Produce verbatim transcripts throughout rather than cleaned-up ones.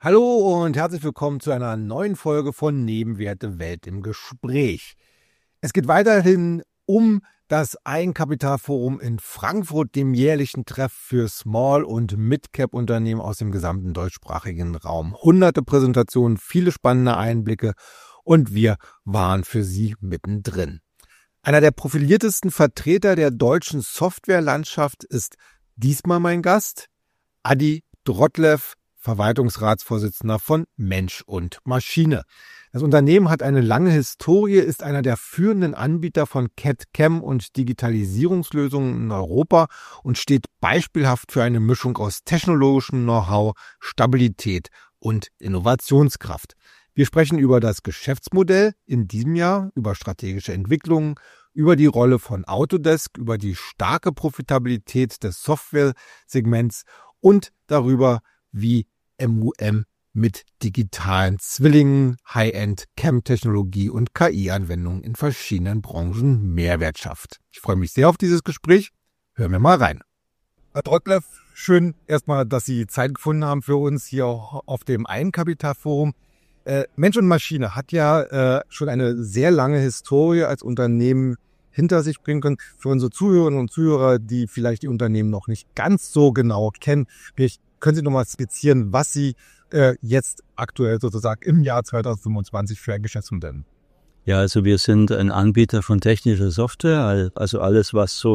Hallo und herzlich willkommen zu einer neuen Folge von Nebenwerte Welt im Gespräch. Es geht weiterhin um das Eigenkapitalforum in Frankfurt, dem jährlichen Treff für Small- und Mid-Cap-Unternehmen aus dem gesamten deutschsprachigen Raum. Hunderte Präsentationen, viele spannende Einblicke und wir waren für Sie mittendrin. Einer der profiliertesten Vertreter der deutschen Softwarelandschaft ist diesmal mein Gast, Adi Drottlev, Verwaltungsratsvorsitzender von Mensch und Maschine. Das Unternehmen hat eine lange Historie, ist einer der führenden Anbieter von C A D/C A M und Digitalisierungslösungen in Europa und steht beispielhaft für eine Mischung aus technologischem Know-how, Stabilität und Innovationskraft. Wir sprechen über das Geschäftsmodell in diesem Jahr, über strategische Entwicklungen, über die Rolle von Autodesk, über die starke Profitabilität des Software-Segments und darüber, wie M U M mit digitalen Zwillingen, High-End C A M-Technologie und K I-Anwendungen in verschiedenen Branchen Mehrwert schafft. Ich freue mich sehr auf dieses Gespräch. Hören wir mal rein. Herr Drottlev, schön erstmal, dass Sie Zeit gefunden haben für uns hier auf dem Eigenkapitalforum. Äh, Mensch und Maschine hat ja äh, schon eine sehr lange Historie als Unternehmen hinter sich bringen können. Für unsere Zuhörerinnen und Zuhörer, die vielleicht die Unternehmen noch nicht ganz so genau kennen, vielleicht können Sie nochmal skizzieren, was Sie äh, jetzt aktuell sozusagen im Jahr zweitausendfünfundzwanzig für ein Geschäftsmodell haben? Ja, also wir sind ein Anbieter von technischer Software, also alles, was so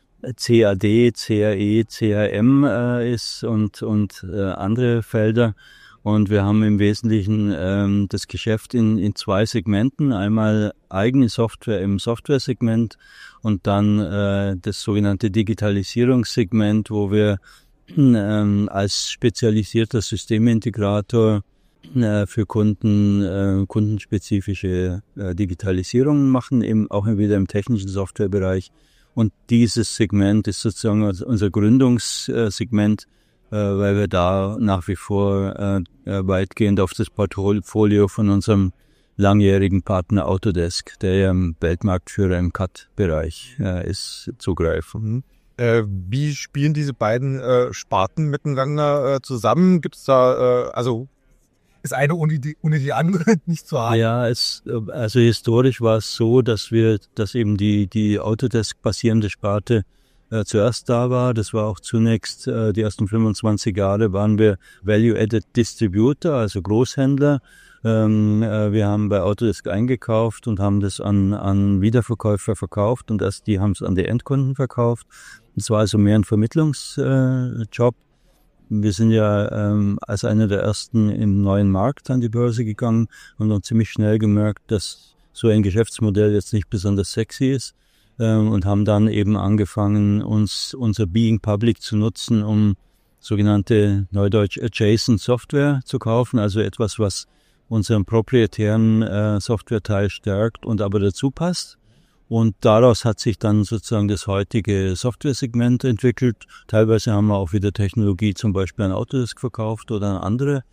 C A D, C A E, C A M äh, ist und, und äh, andere Felder. Und wir haben im Wesentlichen ähm, das Geschäft in, in zwei Segmenten. Einmal eigene Software im Software-Segment und dann äh, das sogenannte Digitalisierungssegment, wo wir ähm, als spezialisierter Systemintegrator äh, für Kunden äh, kundenspezifische äh, Digitalisierungen machen, eben auch wieder im technischen Softwarebereich. Und dieses Segment ist sozusagen unser Gründungssegment, äh, weil wir da nach wie vor äh, weitgehend auf das Portfolio von unserem langjährigen Partner Autodesk, der ja Weltmarktführer im C A D-Bereich äh, ist, zugreifen. Äh, wie spielen diese beiden äh, Sparten miteinander äh, zusammen? Gibt es da, äh, also ist eine ohne die, ohne die andere nicht zu haben? Ja, es, also historisch war es so, dass wir, dass eben die, die Autodesk-basierende Sparte äh, zuerst da war. Das war auch zunächst, äh, die ersten fünfundzwanzig Jahre waren wir Value-Added Distributor, also Großhändler. Ähm, äh, wir haben bei Autodesk eingekauft und haben das an, an Wiederverkäufer verkauft und erst die haben es an die Endkunden verkauft. Es war also mehr ein Vermittlungsjob. Äh, wir sind ja ähm, als einer der ersten im neuen Markt an die Börse gegangen und haben ziemlich schnell gemerkt, dass so ein Geschäftsmodell jetzt nicht besonders sexy ist ähm, und haben dann eben angefangen, uns unser Being Public zu nutzen, um sogenannte neudeutsch Adjacent Software zu kaufen, also etwas, was unseren proprietären äh, Softwareteil stärkt und aber dazu passt. Und daraus hat sich dann sozusagen das heutige Software-Segment entwickelt. Teilweise haben wir auch wieder Technologie zum Beispiel an Autodesk verkauft oder an andere.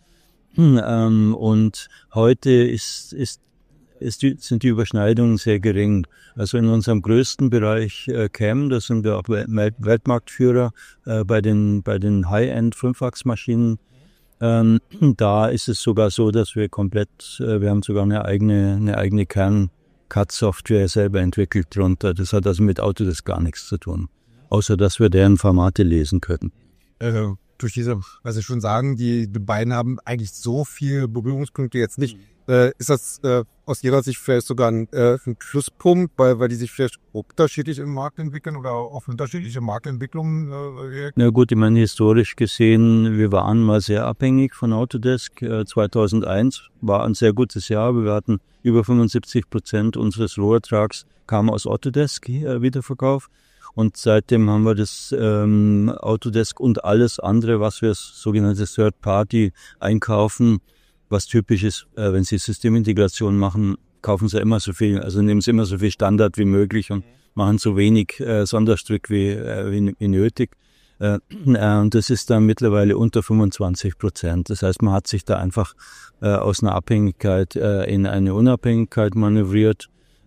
Ähm, und heute ist, ist, ist die, sind die Überschneidungen sehr gering. Also in unserem größten Bereich äh, C A M, da sind wir auch Weltmarktführer äh, bei den, bei den High-End Fünfachsmaschinen. Ähm, da ist es sogar so, dass wir komplett, äh, wir haben sogar eine eigene, eine eigene Kern C A D-Software selber entwickelt drunter. Das hat also mit Autodesk gar nichts zu tun, außer dass wir deren Formate lesen können. Äh, durch diese, was Sie schon sagen, die, die beiden haben eigentlich so viele Berührungspunkte jetzt nicht. Äh, ist das äh, aus Ihrer Sicht vielleicht sogar ein, äh, ein Pluspunkt, weil, weil die sich vielleicht unterschiedlich im Markt entwickeln oder auf unterschiedliche Marktentwicklungen? Äh, Na gut, ich meine, historisch gesehen, wir waren mal sehr abhängig von Autodesk. Äh, zweitausendeins war ein sehr gutes Jahr. Wir hatten über fünfundsiebzig Prozent unseres Rohertrags kam aus Autodesk äh, Wiederverkauf. Und seitdem haben wir das ähm, Autodesk und alles andere, was wir sogenannte Third Party einkaufen, was typisch ist, äh, wenn Sie Systemintegration machen, kaufen Sie immer so viel, also nehmen Sie immer so viel Standard wie möglich und machen so wenig äh, Sonderstück wie, äh, wie, wie nötig. Äh, äh, und das ist dann mittlerweile unter fünfundzwanzig Prozent. Das heißt, man hat sich da einfach äh, aus einer Abhängigkeit äh, in eine Unabhängigkeit manövriert.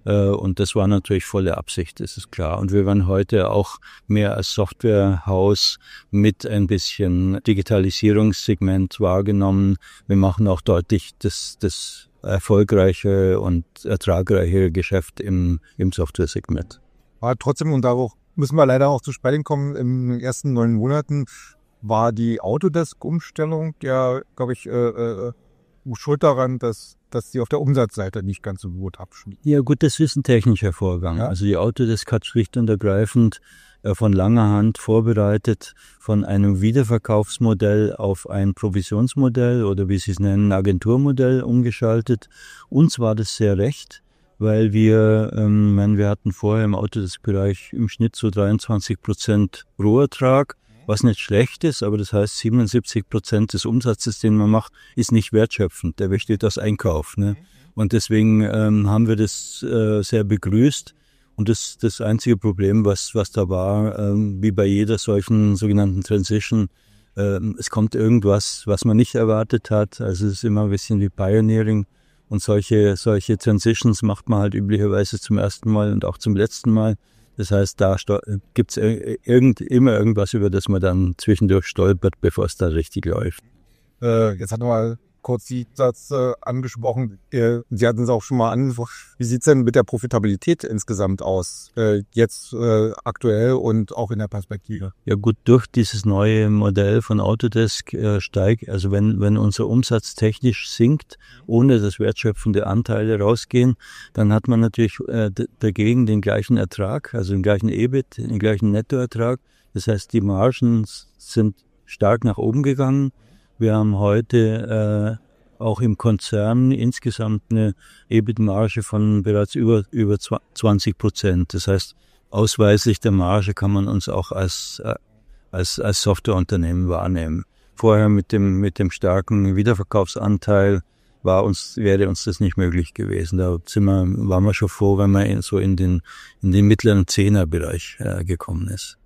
Und das war natürlich volle Absicht, das ist klar. Und wir werden heute auch mehr als Softwarehaus mit ein bisschen Digitalisierungssegment wahrgenommen. Wir machen auch deutlich das, das erfolgreiche und ertragreiche Geschäft im, im Software-Segment. Aber trotzdem, und darauf müssen wir leider auch zu sprechen kommen, in den ersten neun Monaten war die Autodesk-Umstellung ja, glaube ich, äh, äh, schuld daran, dass, dass sie auf der Umsatzseite nicht ganz so gut abschnitten. Ja gut, das ist ein technischer Vorgang. Ja? Also die Autodesk hat schlicht und ergreifend äh, von langer Hand vorbereitet, von einem Wiederverkaufsmodell auf ein Provisionsmodell oder wie sie es nennen, Agenturmodell umgeschaltet. Uns war das sehr recht, weil wir, ähm, wenn wir hatten vorher im Autodesk-Bereich im Schnitt so dreiundzwanzig Prozent Rohertrag, was nicht schlecht ist, aber das heißt siebenundsiebzig Prozent des Umsatzes, den man macht, ist nicht wertschöpfend. Der besteht aus Einkauf. Ne? Und deswegen ähm, haben wir das äh, sehr begrüßt. Und das das einzige Problem, was was da war, ähm, wie bei jeder solchen sogenannten Transition, ähm, es kommt irgendwas, was man nicht erwartet hat. Also es ist immer ein bisschen wie Pioneering. Und solche solche Transitions macht man halt üblicherweise zum ersten Mal und auch zum letzten Mal. Das heißt, da gibt es irgend, immer irgendwas, über das man dann zwischendurch stolpert, bevor es da richtig läuft. Äh, jetzt hatten wir kurz die Satz äh, angesprochen. Äh, Sie hatten es auch schon mal an. Wie sieht es denn mit der Profitabilität insgesamt aus? Äh, jetzt äh, aktuell und auch in der Perspektive? Ja gut, durch dieses neue Modell von Autodesk äh, steigt, also wenn wenn unser Umsatz technisch sinkt, ohne dass wertschöpfende Anteile rausgehen, dann hat man natürlich äh, d- dagegen den gleichen Ertrag, also den gleichen E B I T, den gleichen Nettoertrag. Das heißt, die Margen sind stark nach oben gegangen. Wir haben heute äh, auch im Konzern insgesamt eine E B I T-Marge von bereits über über zwanzig Prozent. Das heißt, ausweislich der Marge kann man uns auch als äh, als als Softwareunternehmen wahrnehmen. Vorher mit dem mit dem starken Wiederverkaufsanteil war uns wäre uns das nicht möglich gewesen. Da sind wir, waren wir schon froh, wenn man so in den in den mittleren Zehnerbereich äh, gekommen ist.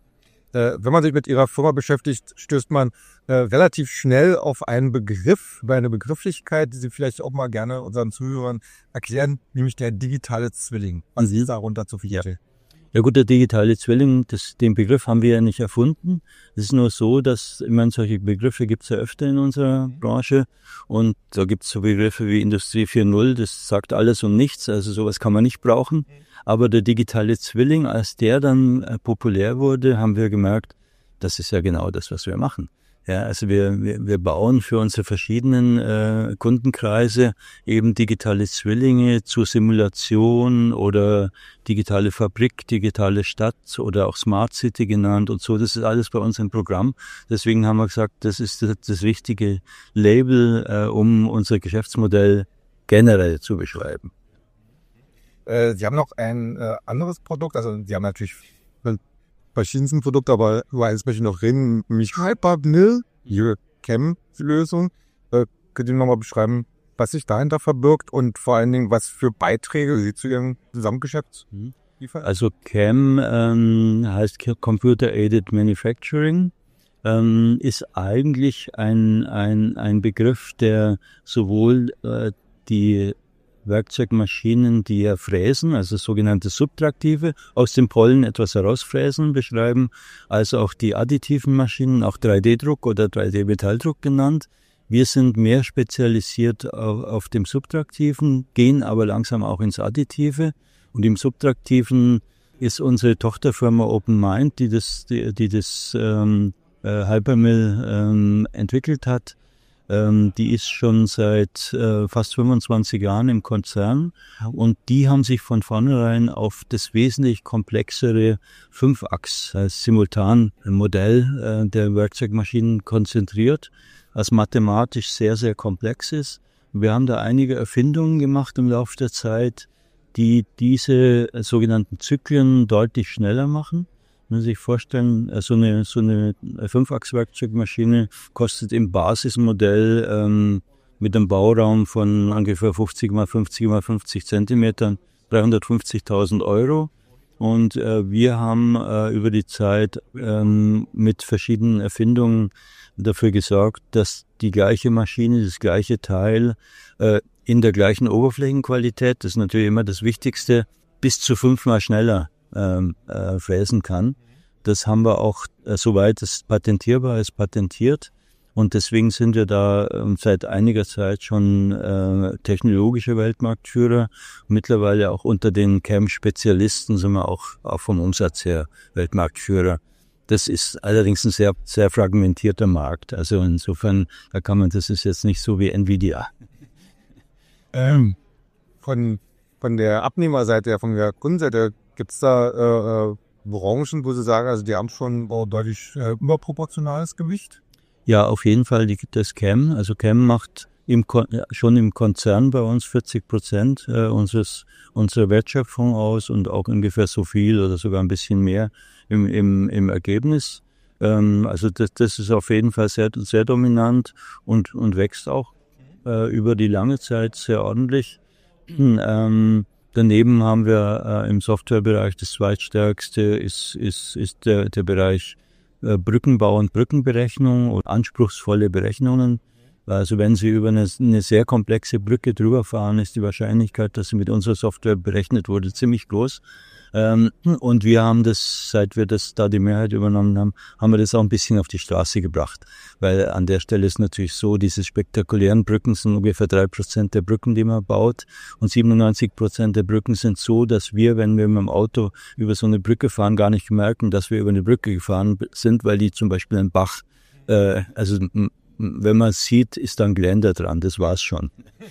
Äh, wenn man sich mit Ihrer Firma beschäftigt, stößt man äh, relativ schnell auf einen Begriff, über eine Begrifflichkeit, die Sie vielleicht auch mal gerne unseren Zuhörern erklären, nämlich der digitale Zwilling. Was ist darunter zu verstehen? Ja gut, der digitale Zwilling, das, den Begriff haben wir ja nicht erfunden. Es ist nur so, dass, ich meine, solche Begriffe gibt es ja öfter in unserer Branche. Und da gibt es so Begriffe wie Industrie vier Punkt null, das sagt alles und nichts, also sowas kann man nicht brauchen. Aber der digitale Zwilling, als der dann äh, populär wurde, haben wir gemerkt, das ist ja genau das, was wir machen. Ja, also wir, wir, wir bauen für unsere verschiedenen äh, Kundenkreise eben digitale Zwillinge zur Simulation oder digitale Fabrik, digitale Stadt oder auch Smart City genannt und so. Das ist alles bei uns im Programm. Deswegen haben wir gesagt, das ist das, das richtige Label, äh, um unser Geschäftsmodell generell zu beschreiben. Äh, Sie haben noch ein äh, anderes Produkt, also Sie haben natürlich verschiedensten Produkte, aber über eines möchte ich noch reden, nämlich Hyper-Nil, Ihre Chem-Lösung. Äh, könnt ihr nochmal beschreiben, was sich dahinter verbirgt und vor allen Dingen, was für Beiträge Sie zu Ihrem Gesamtgeschäft liefern? Also C A M ähm, heißt Computer Aided Manufacturing, ähm, ist eigentlich ein, ein, ein Begriff, der sowohl äh, die Werkzeugmaschinen, die ja fräsen, also sogenannte Subtraktive, aus dem Pollen etwas herausfräsen, beschreiben, als auch die additiven Maschinen, auch drei D Druck oder drei D Metalldruck genannt. Wir sind mehr spezialisiert auf, auf dem Subtraktiven, gehen aber langsam auch ins Additive. Und im Subtraktiven ist unsere Tochterfirma OpenMind, die das, die, die das ähm, äh, Hypermill ähm, entwickelt hat. Ähm, die ist schon seit äh, fast fünfundzwanzig Jahren im Konzern und die haben sich von vornherein auf das wesentlich komplexere Fünfachs, heißt Simultan-Modell äh, der Werkzeugmaschinen konzentriert, was mathematisch sehr, sehr komplex ist. Wir haben da einige Erfindungen gemacht im Laufe der Zeit, die diese äh, sogenannten Zyklen deutlich schneller machen. Man muss sich vorstellen, so eine, so eine Fünfachs-Werkzeugmaschine kostet im Basismodell ähm, mit einem Bauraum von ungefähr fünfzig mal fünfzig mal fünfzig Zentimetern dreihundertfünfzigtausend Euro. Und äh, wir haben äh, über die Zeit ähm, mit verschiedenen Erfindungen dafür gesorgt, dass die gleiche Maschine, das gleiche Teil äh, in der gleichen Oberflächenqualität, das ist natürlich immer das Wichtigste, bis zu fünfmal schneller ähm, äh, fräsen kann. Das haben wir auch, äh, soweit es patentierbar ist, patentiert. Und deswegen sind wir da ähm, seit einiger Zeit schon äh, technologische Weltmarktführer. Mittlerweile auch unter den C A M-Spezialisten sind wir auch, auch vom Umsatz her Weltmarktführer. Das ist allerdings ein sehr, sehr fragmentierter Markt. Also insofern, da kann man, das ist jetzt nicht so wie Nvidia. Ähm, von, von der Abnehmerseite, von der Kundenseite, gibt es da äh, Branchen, wo Sie sagen, also die haben schon oh, deutlich äh, überproportionales Gewicht? Ja, auf jeden Fall die, das C A M. Also C A M macht im, schon im Konzern bei uns vierzig Prozent äh, unseres, unserer Wertschöpfung aus und auch ungefähr so viel oder sogar ein bisschen mehr im, im, im Ergebnis. Ähm, also das, das ist auf jeden Fall sehr, sehr dominant und, und wächst auch äh, über die lange Zeit sehr ordentlich. ähm, daneben haben wir äh, im Softwarebereich das zweitstärkste ist, ist, ist der, der Bereich äh, Brückenbau und Brückenberechnung und anspruchsvolle Berechnungen. Also wenn Sie über eine, eine sehr komplexe Brücke drüber fahren, ist die Wahrscheinlichkeit, dass sie mit unserer Software berechnet wurde, ziemlich groß. Ähm, und wir haben das, seit wir das da die Mehrheit übernommen haben, haben wir das auch ein bisschen auf die Straße gebracht. Weil an der Stelle ist natürlich so, diese spektakulären Brücken sind ungefähr drei Prozent der Brücken, die man baut. Und siebenundneunzig Prozent der Brücken sind so, dass wir, wenn wir mit dem Auto über so eine Brücke fahren, gar nicht merken, dass wir über eine Brücke gefahren sind, weil die zum Beispiel ein Bach, äh, also wenn man es sieht, ist da ein Geländer dran, das war's schon.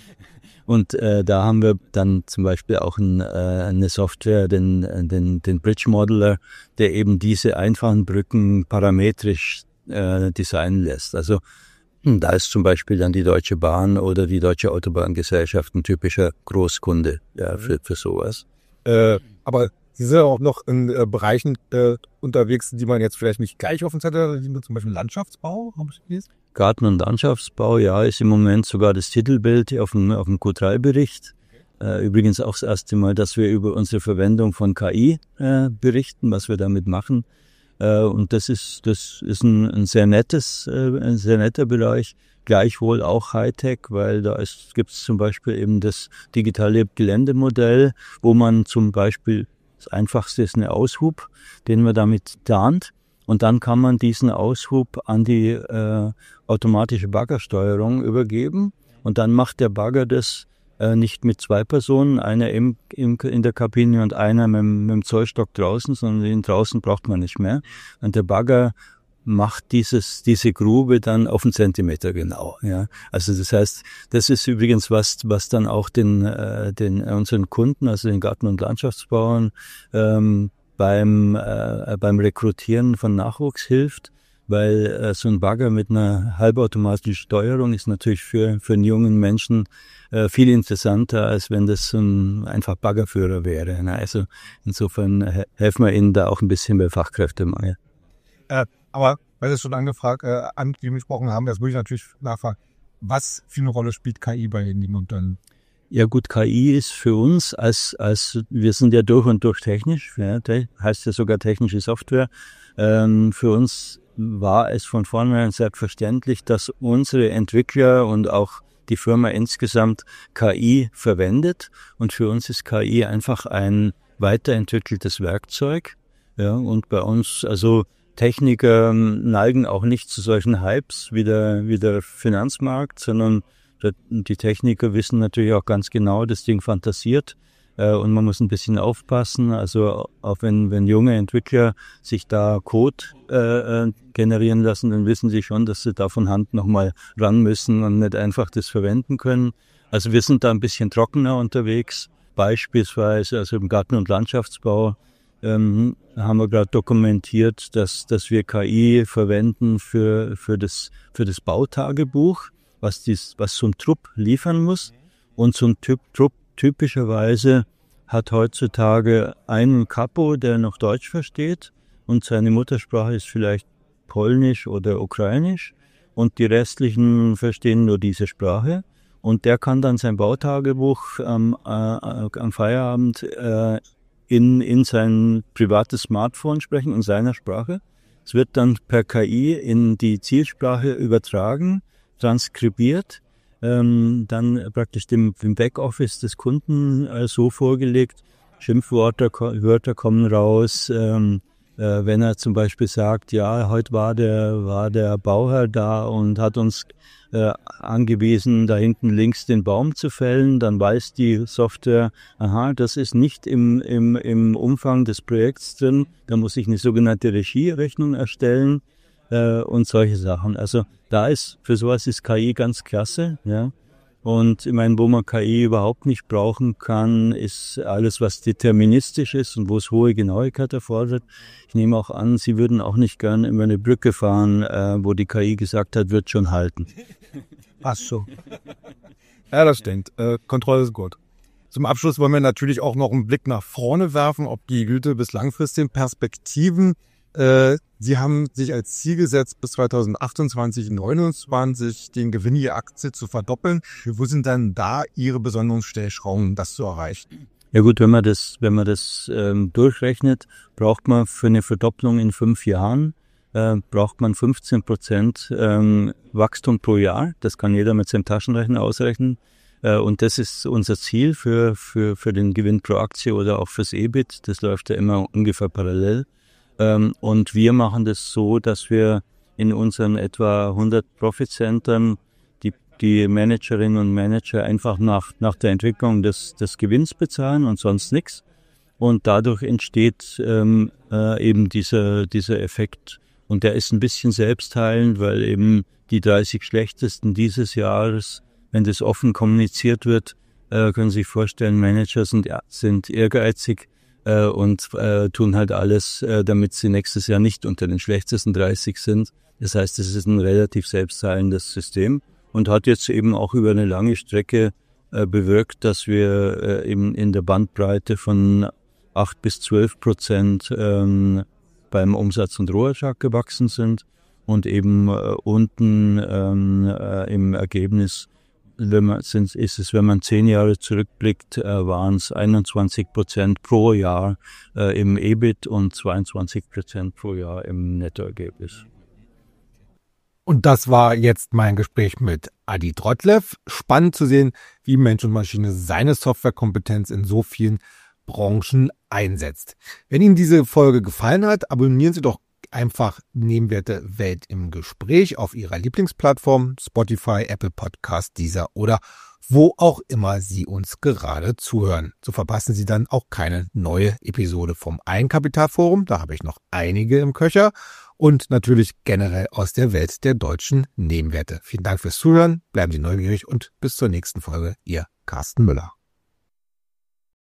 Und äh, da haben wir dann zum Beispiel auch ein, äh, eine Software, den, den, den Bridge Modeler, der eben diese einfachen Brücken parametrisch äh, designen lässt. Also da ist zum Beispiel dann die Deutsche Bahn oder die Deutsche Autobahngesellschaft ein typischer Großkunde ja, für, für sowas. Äh, aber Sie sind ja auch noch in äh, Bereichen äh, unterwegs, die man jetzt vielleicht nicht gleich auf dem Zettel hat, zum Beispiel Landschaftsbau, haben Sie gelesen? Garten- und Landschaftsbau, ja, ist im Moment sogar das Titelbild auf dem, auf dem Q drei Bericht. Äh, übrigens auch das erste Mal, dass wir über unsere Verwendung von K I äh, berichten, was wir damit machen. Äh, und das ist, das ist ein, ein sehr nettes, äh, ein sehr netter Bereich. Gleichwohl auch Hightech, weil da gibt es zum Beispiel eben das digitale Geländemodell, wo man zum Beispiel, das einfachste ist eine Aushub, den man damit tarnt. Und dann kann man diesen Aushub an die äh, automatische Baggersteuerung übergeben. Und dann macht der Bagger das äh, nicht mit zwei Personen, einer im, im, in der Kabine und einer mit, mit dem Zollstock draußen, sondern den draußen braucht man nicht mehr. Und der Bagger macht dieses, diese Grube dann auf einen Zentimeter genau. Ja. Also das heißt, das ist übrigens was, was dann auch den, äh, den unseren Kunden, also den Garten- und Landschaftsbauern, ähm, beim äh, beim Rekrutieren von Nachwuchs hilft, weil äh, so ein Bagger mit einer halbautomatischen Steuerung ist natürlich für für einen jungen Menschen äh, viel interessanter, als wenn das so ein einfach Baggerführer wäre. Na, also insofern äh, helfen wir ihnen da auch ein bisschen bei Fachkräftemangel. Äh, aber weil Sie es schon angefragt, äh, angesprochen haben, das würde ich natürlich nachfragen, was für eine Rolle spielt K I bei Ihnen und dann? Ja gut, K I ist für uns als, als wir sind ja durch und durch technisch, ja, heißt ja sogar technische Software. Ähm, für uns war es von vornherein selbstverständlich, dass unsere Entwickler und auch die Firma insgesamt K I verwendet. Und für uns ist K I einfach ein weiterentwickeltes Werkzeug. Ja, und bei uns, also Techniker neigen auch nicht zu solchen Hypes wie der, wie der Finanzmarkt, sondern die Techniker wissen natürlich auch ganz genau, das Ding fantasiert äh, und man muss ein bisschen aufpassen. Also auch wenn, wenn junge Entwickler sich da Code äh, generieren lassen, dann wissen sie schon, dass sie da von Hand nochmal ran müssen und nicht einfach das verwenden können. Also wir sind da ein bisschen trockener unterwegs. Beispielsweise also im Garten- und Landschaftsbau ähm, haben wir gerade dokumentiert, dass, dass wir K I verwenden für, für, das, für das Bautagebuch. Was, dies, was so ein Trupp liefern muss. Und so ein Typ, Trupp typischerweise hat heutzutage einen Kapo, der noch Deutsch versteht und seine Muttersprache ist vielleicht Polnisch oder Ukrainisch und die restlichen verstehen nur diese Sprache. Und der kann dann sein Bautagebuch ähm, äh, am Feierabend äh, in, in sein privates Smartphone sprechen, in seiner Sprache. Es wird dann per K I in die Zielsprache übertragen, transkribiert ähm, dann praktisch dem, dem Backoffice des Kunden äh, so vorgelegt. Schimpfwörter Wörter kommen raus, ähm, äh, wenn er zum Beispiel sagt, ja, heute war der, war der Bauherr da und hat uns äh, angewiesen, da hinten links den Baum zu fällen, dann weiß die Software, aha, das ist nicht im, im, im Umfang des Projekts drin, da muss ich eine sogenannte Regierechnung erstellen äh, und solche Sachen. Also da ist, für sowas ist K I ganz klasse, ja. Und ich meine, wo man K I überhaupt nicht brauchen kann, ist alles, was deterministisch ist und wo es hohe Genauigkeit erfordert. Ich nehme auch an, Sie würden auch nicht gern über eine Brücke fahren, äh, wo die K I gesagt hat, wird schon halten. Ach so. Ja, das stimmt. Äh, Kontrolle ist gut. Zum Abschluss wollen wir natürlich auch noch einen Blick nach vorne werfen, ob die mittel- bis langfristigen Perspektiven. Äh, Sie haben sich als Ziel gesetzt, bis zweitausendachtundzwanzig, neunundzwanzig den Gewinn je Aktie zu verdoppeln. Wo sind dann da Ihre besonderen Stellschrauben, das zu erreichen? Ja gut, wenn man das, wenn man das ähm, durchrechnet, braucht man für eine Verdopplung in fünf Jahren, äh, braucht man fünfzehn Prozent ähm, Wachstum pro Jahr. Das kann jeder mit seinem Taschenrechner ausrechnen. Äh, und das ist unser Ziel für, für, für den Gewinn pro Aktie oder auch fürs E B I T. Das läuft ja immer ungefähr parallel. Ähm, und wir machen das so, dass wir in unseren etwa hundert Profit-Centern die, die Managerinnen und Manager einfach nach, nach der Entwicklung des, des Gewinns bezahlen und sonst nichts. Und dadurch entsteht ähm, äh, eben dieser, dieser Effekt. Und der ist ein bisschen selbstheilend, weil eben die dreißig schlechtesten dieses Jahres, wenn das offen kommuniziert wird, äh, können Sie sich vorstellen, Manager sind, sind ehrgeizig, und äh, tun halt alles, äh, damit sie nächstes Jahr nicht unter den schlechtesten dreißig sind. Das heißt, es ist ein relativ selbstzahlendes System und hat jetzt eben auch über eine lange Strecke äh, bewirkt, dass wir äh, eben in der Bandbreite von acht bis zwölf Prozent ähm, beim Umsatz und Rohertrag gewachsen sind und eben äh, unten ähm, äh, im Ergebnis, wenn man, sind, ist es, wenn man zehn Jahre zurückblickt, äh, waren es einundzwanzig Prozent pro Jahr äh, im E B I T und zweiundzwanzig Prozent pro Jahr im Nettoergebnis. Und das war jetzt mein Gespräch mit Adi Trottlev. Spannend zu sehen, wie Mensch und Maschine seine Softwarekompetenz in so vielen Branchen einsetzt. Wenn Ihnen diese Folge gefallen hat, abonnieren Sie doch einfach Nebenwerte Welt im Gespräch auf Ihrer Lieblingsplattform, Spotify, Apple Podcast, Deezer oder wo auch immer Sie uns gerade zuhören. So verpassen Sie dann auch keine neue Episode vom Eigenkapitalforum. Da habe ich noch einige im Köcher und natürlich generell aus der Welt der deutschen Nebenwerte. Vielen Dank fürs Zuhören, bleiben Sie neugierig und bis zur nächsten Folge. Ihr Carsten Müller.